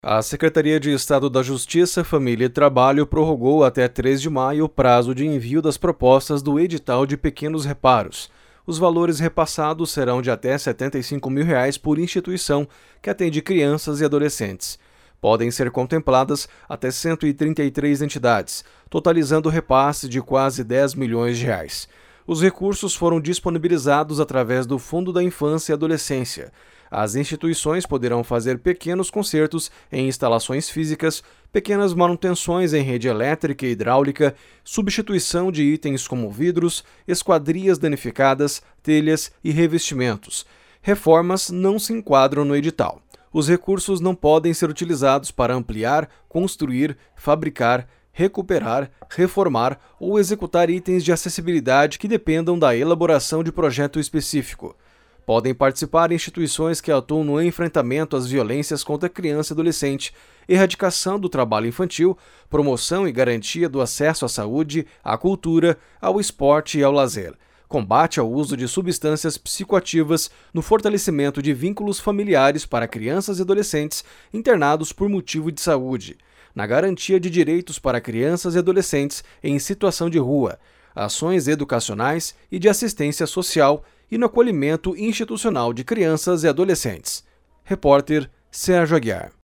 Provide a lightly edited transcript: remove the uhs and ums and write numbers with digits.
A Secretaria de Estado da Justiça, Família e Trabalho prorrogou até 3 de maio o prazo de envio das propostas do edital de pequenos reparos. Os valores repassados serão de até R$ 75 mil por instituição que atende crianças e adolescentes. Podem ser contempladas até 133 entidades, totalizando repasse de quase R$ 10 milhões. Os recursos foram disponibilizados através do Fundo da Infância e Adolescência. As instituições poderão fazer pequenos consertos em instalações físicas, pequenas manutenções em rede elétrica e hidráulica, substituição de itens como vidros, esquadrias danificadas, telhas e revestimentos. Reformas não se enquadram no edital. Os recursos não podem ser utilizados para ampliar, construir, fabricar, recuperar, reformar ou executar itens de acessibilidade que dependam da elaboração de projeto específico. Podem participar instituições que atuam no enfrentamento às violências contra criança e adolescente, erradicação do trabalho infantil, promoção e garantia do acesso à saúde, à cultura, ao esporte e ao lazer, combate ao uso de substâncias psicoativas, no fortalecimento de vínculos familiares para crianças e adolescentes internados por motivo de saúde, na garantia de direitos para crianças e adolescentes em situação de rua, ações educacionais e de assistência social e no acolhimento institucional de crianças e adolescentes. Repórter Sérgio Aguiar.